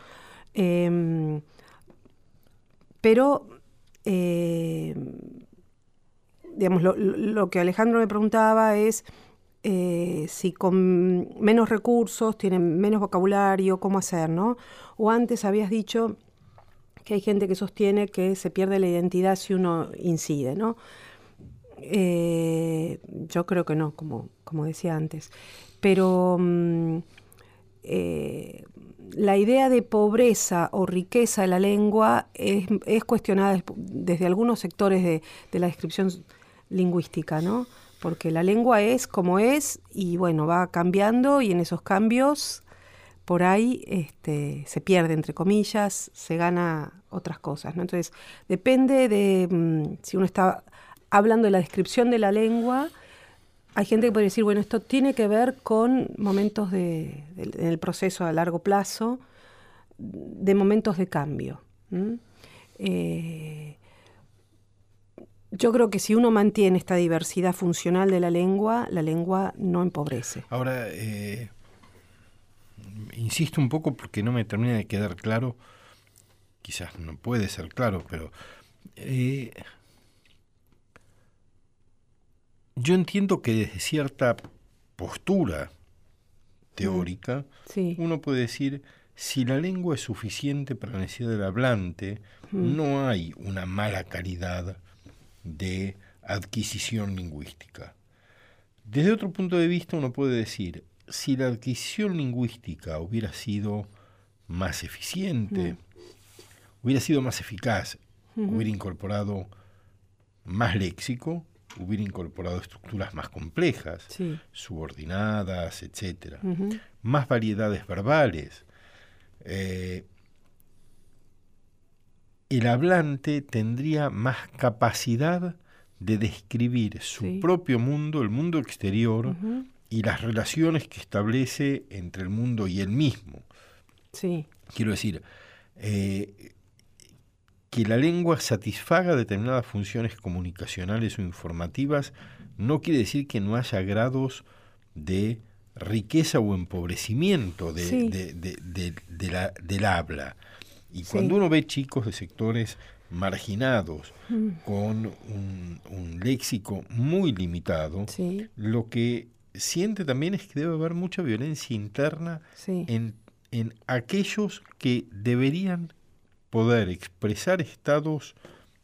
Eh, pero... Eh, digamos, lo, lo que Alejandro me preguntaba es eh, si con menos recursos, tienen menos vocabulario, ¿cómo hacer, no? O antes habías dicho que hay gente que sostiene que se pierde la identidad si uno incide, ¿no? Eh, yo creo que no, como, como decía antes. Pero mm, eh, la idea de pobreza o riqueza de la lengua es, es cuestionada desde algunos sectores de, de la descripción lingüística, ¿no? Porque la lengua es como es y bueno, va cambiando y en esos cambios por ahí este, se pierde, entre comillas, se gana otras cosas, ¿no? Entonces, depende de mmm, si uno está hablando de la descripción de la lengua, hay gente que puede decir, bueno, esto tiene que ver con momentos de, de, en el proceso a largo plazo, de momentos de cambio. ¿Mm? Eh, Yo creo que si uno mantiene esta diversidad funcional de la lengua, la lengua no empobrece. Ahora, eh, insisto un poco porque no me termina de quedar claro, quizás no puede ser claro, pero eh, yo entiendo que desde cierta postura teórica, mm, sí. uno puede decir, si la lengua es suficiente para la necesidad del hablante, mm. no hay una mala calidad de adquisición lingüística. Desde otro punto de vista uno puede decir, si la adquisición lingüística hubiera sido más eficiente, mm. hubiera sido más eficaz, uh-huh. hubiera incorporado más léxico, hubiera incorporado estructuras más complejas, sí. subordinadas, etcétera, uh-huh. más variedades verbales. Eh, el hablante tendría más capacidad de describir su sí. propio mundo, el mundo exterior, uh-huh. y las relaciones que establece entre el mundo y él mismo. Sí. Quiero decir, eh, que la lengua satisfaga determinadas funciones comunicacionales o informativas no quiere decir que no haya grados de riqueza o empobrecimiento de, sí. de, de, de, de la, del habla. Y cuando sí. uno ve chicos de sectores marginados mm. con un, un léxico muy limitado, sí. lo que siente también es que debe haber mucha violencia interna sí. en, en aquellos que deberían poder expresar estados,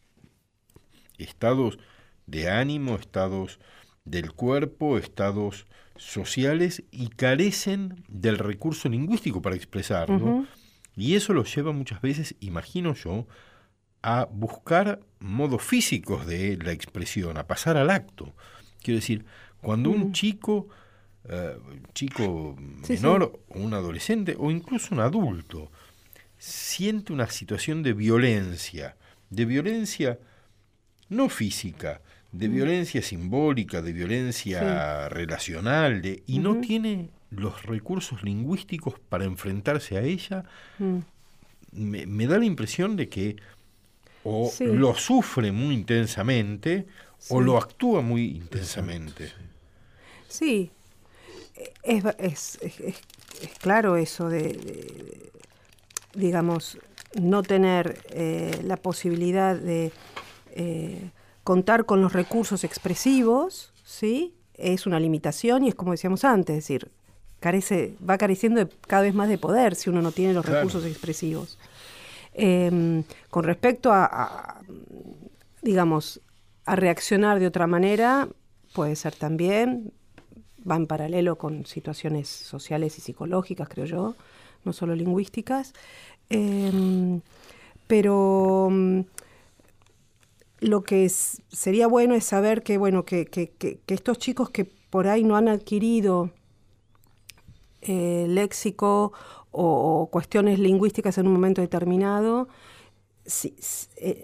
estados de ánimo, estados del cuerpo, estados sociales, y carecen del recurso lingüístico para expresarlo. Uh-huh. Y eso los lleva muchas veces, imagino yo, a buscar modos físicos de la expresión, a pasar al acto. Quiero decir, cuando uh-huh. un chico, uh, un chico sí, menor, sí. o un adolescente, o incluso un adulto, siente una situación de violencia, de violencia no física, de mm. violencia simbólica, de violencia sí. relacional, de, y uh-huh. no tiene los recursos lingüísticos para enfrentarse a ella, mm. me, me da la impresión de que o sí. lo sufre muy intensamente sí. o lo actúa muy intensamente. Sí, es, es, es, es, es claro eso de... de digamos, no tener eh, la posibilidad de eh, contar con los recursos expresivos, ¿sí? Es una limitación y es como decíamos antes, es decir, carece, va careciendo de, cada vez más de poder si uno no tiene los claro. recursos expresivos. Eh, con respecto a, a, digamos, a reaccionar de otra manera, puede ser también, va en paralelo con situaciones sociales y psicológicas, creo yo, no solo lingüísticas, eh, pero um, lo que es, sería bueno es saber que, bueno, que, que, que, que estos chicos que por ahí no han adquirido eh, léxico o, o cuestiones lingüísticas en un momento determinado, si, eh,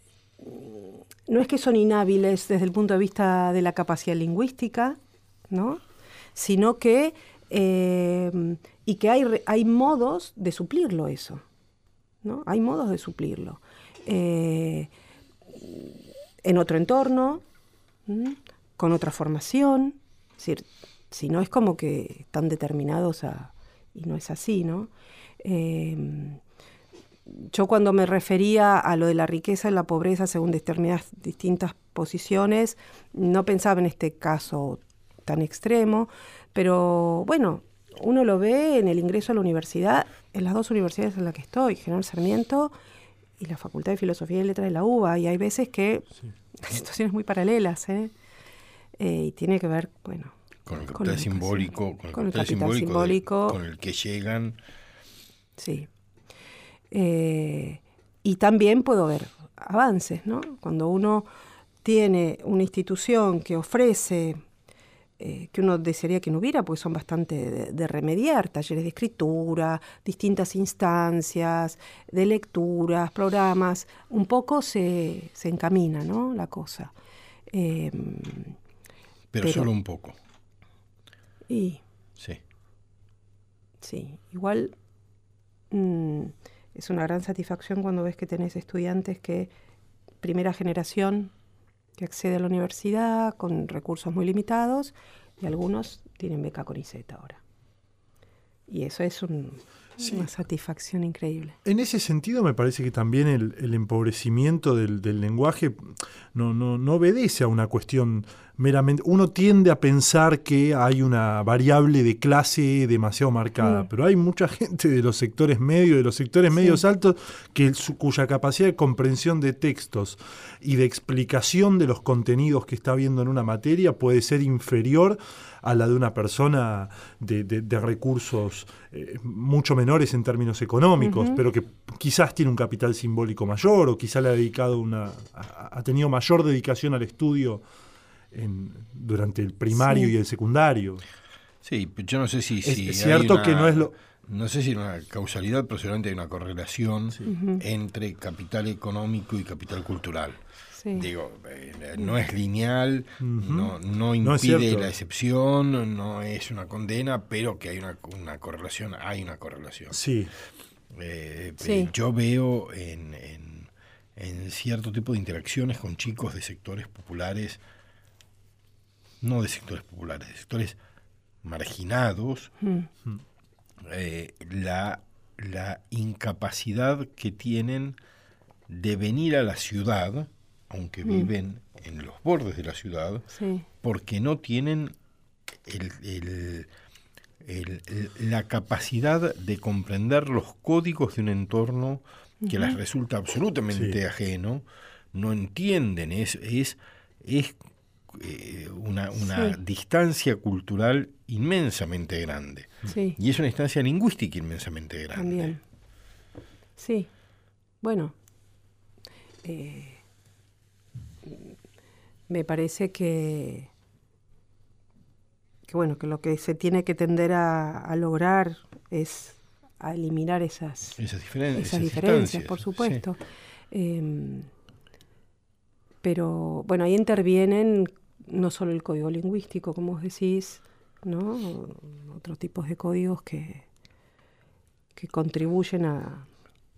no es que son inhábiles desde el punto de vista de la capacidad lingüística, ¿no? Sino que eh, y que hay, hay modos de suplirlo eso, ¿no? Hay modos de suplirlo. Eh, en otro entorno, ¿m? Con otra formación, es decir, si no es como que están determinados a... y no es así, ¿no? Eh, yo cuando me refería a lo de la riqueza y la pobreza según determinadas distintas posiciones, no pensaba en este caso tan extremo, pero bueno, uno lo ve en el ingreso a la universidad, en las dos universidades en las que estoy, General Sarmiento y la Facultad de Filosofía y Letras de la U B A, y hay veces que sí. hay situaciones muy paralelas, ¿eh? Eh, y tiene que ver, bueno... Con el capital simbólico, con el con capital, el capital simbólico, simbólico de, con el que llegan... Sí. Eh, y también puedo ver avances, ¿no? Cuando uno tiene una institución que ofrece... Eh, que uno desearía que no hubiera, porque son bastante de, de remediar, talleres de escritura, distintas instancias de lecturas, programas, un poco se, se encamina, ¿no? La cosa. Eh, pero, pero solo un poco. Y sí. Sí, igual mmm, es una gran satisfacción cuando ves que tenés estudiantes que, primera generación, que accede a la universidad con recursos muy limitados, y algunos tienen beca CONICET ahora. Y eso es un... Sí. Una satisfacción increíble. En ese sentido me parece que también el, el empobrecimiento del, del lenguaje no, no, no obedece a una cuestión meramente... Uno tiende a pensar que hay una variable de clase demasiado marcada, Mm. pero hay mucha gente de los sectores medios, de los sectores Sí. medios altos, que su, cuya capacidad de comprensión de textos y de explicación de los contenidos que está viendo en una materia puede ser inferior a la de una persona de, de, de recursos eh, mucho menores en términos económicos, Ujú. pero que quizás tiene un capital simbólico mayor o quizás le ha dedicado una ha, ha tenido mayor dedicación al estudio en, durante el primario Sí. y el secundario. Sí, yo no sé si... Es, si es hay cierto una- que no es lo... No sé si hay una causalidad, pero seguramente hay una correlación Ujú. entre capital económico y capital cultural. Sí. Digo, eh, no es lineal, Ujú. no, no No es impide cierto. la excepción, no es una condena, pero que hay una, una correlación, hay una correlación. Sí, Eh, Sí. eh, yo veo en, en, en cierto tipo de interacciones con chicos de sectores populares, no de sectores populares, de sectores marginados, Mm. eh, la, la incapacidad que tienen de venir a la ciudad, aunque Mm. viven en los bordes de la ciudad, Sí. porque no tienen el, el- el- el- la capacidad de comprender los códigos de un entorno que les resulta absolutamente Sí. ajeno, no entienden, es, es, es eh, una, una Sí. distancia cultural inmensamente grande. Sí. Y es una distancia lingüística inmensamente grande. También. Sí. Bueno, eh, me parece que, que bueno, que lo que se tiene que tender a, a lograr es a eliminar esas, Esas, diferen- esas esas diferencias, distancias, por sí. supuesto. Eh, pero bueno, ahí intervienen no solo el código lingüístico, como vos decís, ¿no? Otros tipos de códigos que, que contribuyen a,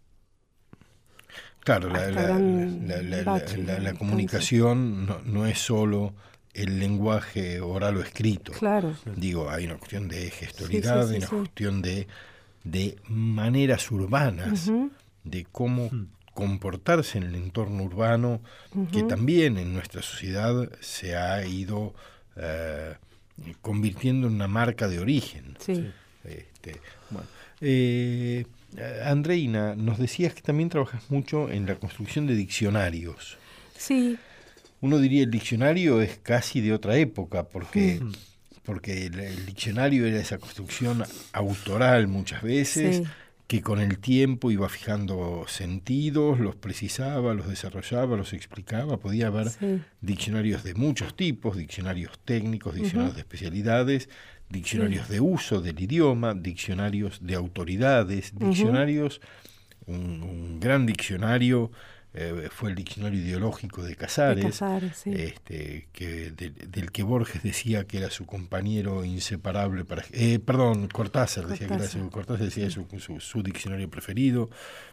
Claro, la, hasta la- gran la- la- la- bache, la- ¿no? la Entonces- comunicación no, no es solo el lenguaje oral o escrito. Claro. Digo, hay una cuestión de gestualidad, Sí, sí, sí, hay una sí. cuestión de, de maneras urbanas, Ujú. de cómo comportarse en el entorno urbano, que Ujú. también en nuestra sociedad se ha ido eh, convirtiendo en una marca de origen. Sí. Este, bueno, eh, Andreina, nos decías que también trabajas mucho en la construcción de diccionarios. Sí. Uno diría el diccionario es casi de otra época, porque, porque el, el diccionario era esa construcción autoral muchas veces, Sí. que con el tiempo iba fijando sentidos, los precisaba, los desarrollaba, los explicaba. Podía haber Sí. diccionarios de muchos tipos, diccionarios técnicos, diccionarios Ujú. de especialidades, diccionarios de uso del idioma, diccionarios de autoridades, Ujú. diccionarios, un, un gran diccionario eh, fue el diccionario ideológico de Casares, De Casares, sí. este, que, de- del que Borges decía que era su compañero inseparable para... Eh, perdón, Cortázar decía que era su, Cortázar, Cortázar decía su, su, su diccionario preferido.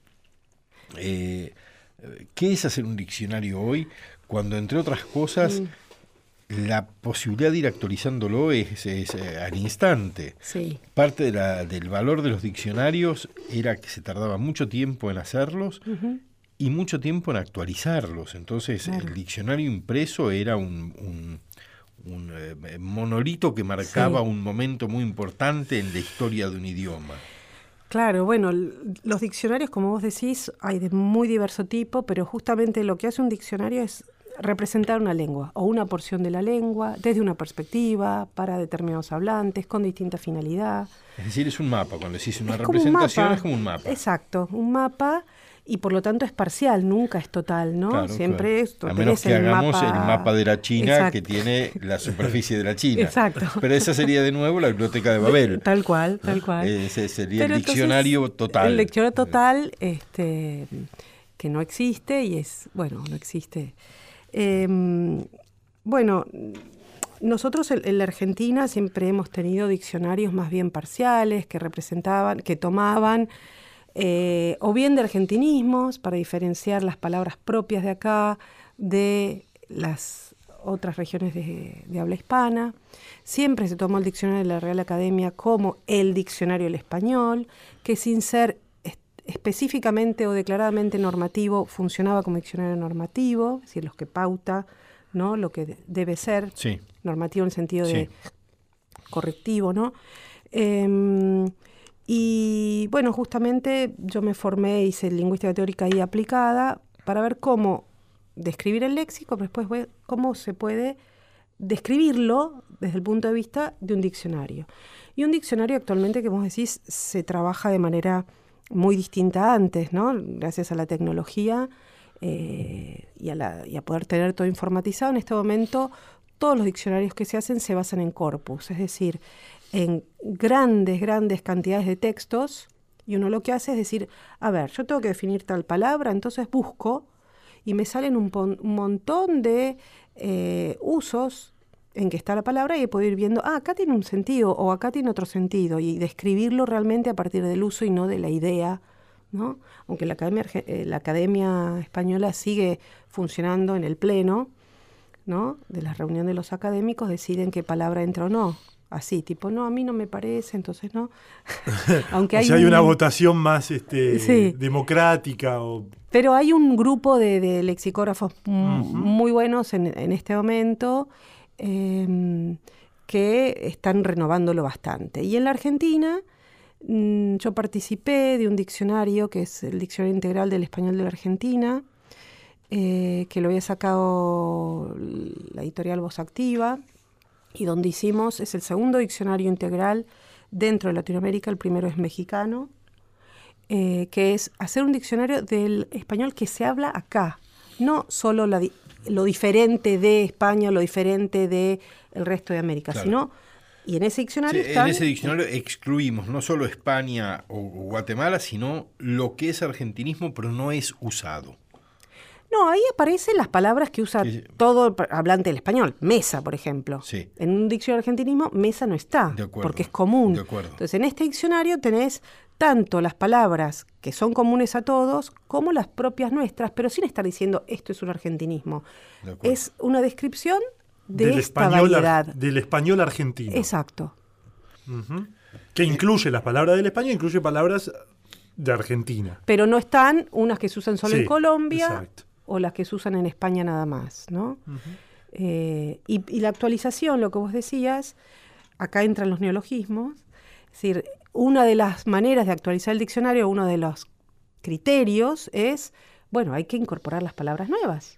Eh, ¿Qué es hacer un diccionario hoy cuando, entre otras cosas, Mm. la posibilidad de ir actualizándolo es, es, eh, al instante? Sí. Parte de la, del valor de los diccionarios era que se tardaba mucho tiempo en hacerlos Ujú. y mucho tiempo en actualizarlos. Entonces, Claro. el diccionario impreso era un, un, un, eh, monolito que marcaba Sí. un momento muy importante en la historia de un idioma. Claro, bueno, l- los diccionarios, como vos decís, hay de muy diverso tipo, pero justamente lo que hace un diccionario es representar una lengua o una porción de la lengua desde una perspectiva para determinados hablantes con distinta finalidad. Es decir, es un mapa. Cuando decís una Es como un representación mapa. es como un mapa. Exacto, un mapa y por lo tanto es parcial, nunca es total, ¿no? Claro, Siempre claro. esto A menos tenés que el hagamos mapa... el mapa de la China Exacto. que tiene la superficie de la China. Exacto. Pero esa sería de nuevo la biblioteca de Babel. Tal cual, tal cual. Ese sería Pero el entonces, diccionario total. El diccionario total, este, que no existe y es, bueno, no existe. Eh, bueno, nosotros en, en la Argentina siempre hemos tenido diccionarios más bien parciales que representaban, que tomaban eh, o bien de argentinismos para diferenciar las palabras propias de acá de las otras regiones de, de habla hispana. Siempre se tomó el diccionario de la Real Academia como el diccionario del español, que sin ser es, específicamente o declaradamente normativo, funcionaba como diccionario normativo, es decir, los que pauta, ¿no?, lo que de, debe ser, sí. normativo en el sentido Sí. de correctivo, ¿no? Eh, y bueno, justamente yo me formé, hice lingüística teórica y aplicada para ver cómo describir el léxico, pero después ver cómo se puede describirlo desde el punto de vista de un diccionario. Y un diccionario actualmente, que vos decís, se trabaja de manera muy distinta a antes, ¿no? Gracias a la tecnología eh, y, a la, y a poder tener todo informatizado. En este momento, todos los diccionarios que se hacen se basan en corpus, es decir, en grandes, grandes cantidades de textos, y uno lo que hace es decir, a ver, yo tengo que definir tal palabra, entonces busco, y me salen un, pon, un montón de eh, usos en que está la palabra, y puedo ir viendo, ah, acá tiene un sentido, o acá tiene otro sentido, y describirlo realmente a partir del uso y no de la idea, ¿no? Aunque la Academia, eh, la Academia Española sigue funcionando en el pleno, ¿no?, de la reunión de los académicos, deciden qué palabra entra o no. Así, tipo, no, a mí no me parece, entonces no. Aunque o hay, sea, hay un, una votación más este, sí. democrática. O... Pero hay un grupo de, de lexicógrafos m- Uh-huh. muy buenos en, en este momento eh, que están renovándolo bastante. Y en la Argentina mmm, yo participé de un diccionario, que es el Diccionario Integral del Español de la Argentina, eh, que lo había sacado la editorial Voz Activa, y donde hicimos, es el segundo diccionario integral dentro de Latinoamérica, el primero es mexicano, eh, que es hacer un diccionario del español que se habla acá, no solo la di- lo diferente de España, lo diferente del resto de América, Claro. sino, y en ese diccionario Sí, están... en ese diccionario excluimos no solo España o Guatemala, sino lo que es argentinismo, pero no es usado. No, ahí aparecen las palabras que usa Sí. todo hablante del español. Mesa, por ejemplo. Sí. En un diccionario de argentinismo, mesa no está, De acuerdo, porque es común. de acuerdo. Entonces, en este diccionario tenés tanto las palabras que son comunes a todos, como las propias nuestras, pero sin estar diciendo esto es un argentinismo. De acuerdo. Es una descripción de del, esta español, variedad. ar- del español argentino. Exacto. Uh-huh. Que incluye las palabras del español, incluye palabras de Argentina. Pero no están unas que se usan solo Sí, en Colombia exacto. o las que se usan en España nada más, ¿no? Uh-huh. Eh, y, y la actualización, lo que vos decías, acá entran los neologismos. Es decir, una de las maneras de actualizar el diccionario, uno de los criterios es, bueno, hay que incorporar las palabras nuevas.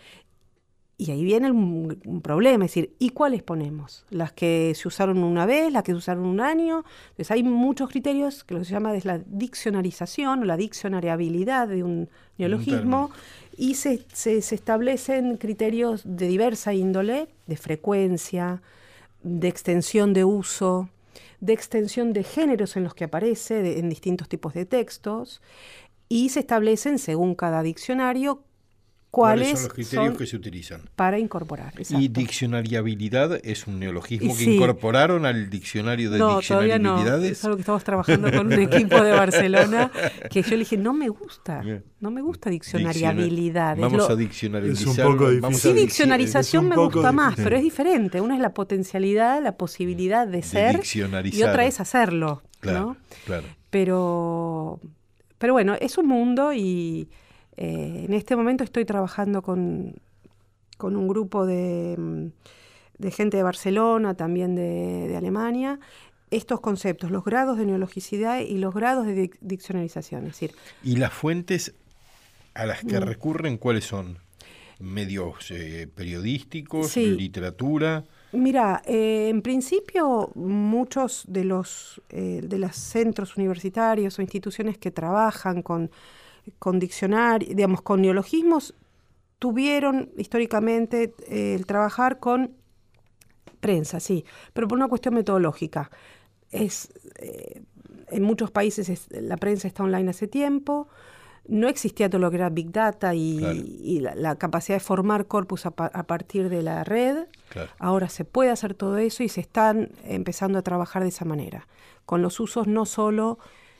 Y ahí viene un, un problema, es decir, ¿y cuáles ponemos? ¿Las que se usaron una vez, las que se usaron un año? Entonces hay muchos criterios, que lo que se llama es la diccionarización o la diccionariabilidad de un neologismo, y se, se, se establecen criterios de diversa índole, de frecuencia, de extensión de uso, de extensión de géneros en los que aparece, de, en distintos tipos de textos, y se establecen, según cada diccionario, ¿Cuáles son los criterios son que se utilizan? Para incorporar, exacto. Y diccionariabilidad es un neologismo Y que sí. incorporaron al diccionario de No, todavía no. diccionariabilidades. Es algo que estamos trabajando con un equipo de Barcelona, que yo le dije, no me gusta, no me gusta diccionariabilidad. Vamos Es lo- a diccionarizar. Es un poco vamos difícil. a Sí, dic- diccionarización es un me poco gusta más, difícil. pero es diferente. Una es la potencialidad, la posibilidad de ser, diccionarizar. y otra es hacerlo, Claro, ¿no? claro. Pero, pero bueno, es un mundo y eh, en este momento estoy trabajando con, con un grupo de, mm, de gente de Barcelona, también de, de Alemania, estos conceptos, los grados de neologicidad y los grados de dic- diccionarización. Es decir, ¿Y las fuentes a las que Mm. recurren cuáles son? ¿Medios eh, periodísticos, Sí. literatura? mira, eh, en principio muchos de los eh, de los centros universitarios o instituciones que trabajan con, con diccionarios, digamos, con neologismos, tuvieron históricamente eh, el trabajar con prensa, sí, pero por una cuestión metodológica. Es, eh, en muchos países es- la prensa está online hace tiempo, no existía todo lo que era Big Data y, Claro. y la, la capacidad de formar corpus a, pa- a partir de la red. Claro. Ahora se puede hacer todo eso y se están empezando a trabajar de esa manera, con los usos no solo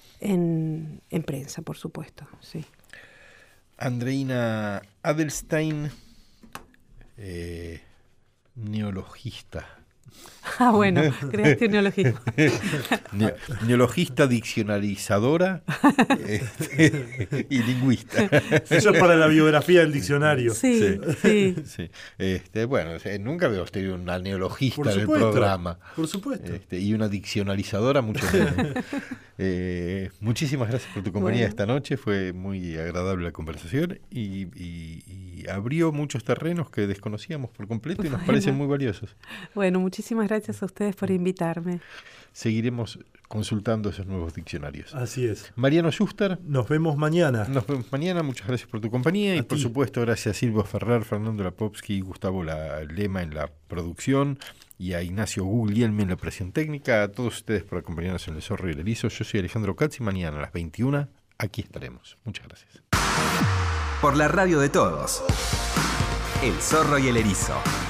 en, en prensa, por supuesto, sí. Andreina Adelstein, eh, neologista. Ah, bueno, creaste un neologismo. Ne- neologista, diccionarizadora este, y lingüista. Eso es para la biografía del diccionario. Sí, sí. Sí. Este, bueno, nunca habíamos tenido una neologista Por en el supuesto, programa. por supuesto. Este, y una diccionarizadora mucho menos. eh, muchísimas gracias por tu compañía Bueno. esta noche, fue muy agradable la conversación y, y- y abrió muchos terrenos que desconocíamos por completo y nos Bueno. parecen muy valiosos. Bueno, muchísimas gracias a ustedes por invitarme. Seguiremos consultando esos nuevos diccionarios. Así es. Mariano Schuster, Nos vemos mañana. nos vemos mañana, muchas gracias por tu compañía y A por ti. supuesto gracias a Silvio Ferrer, Fernando Lapowski y Gustavo La- Lema en la producción y a Ignacio Guglielmi en la presión técnica, a todos ustedes por acompañarnos en El Zorro y el Erizo. Yo soy Alejandro Katz y mañana a las veintiuna aquí estaremos. Muchas gracias. Por la radio de todos. El Zorro y el Erizo.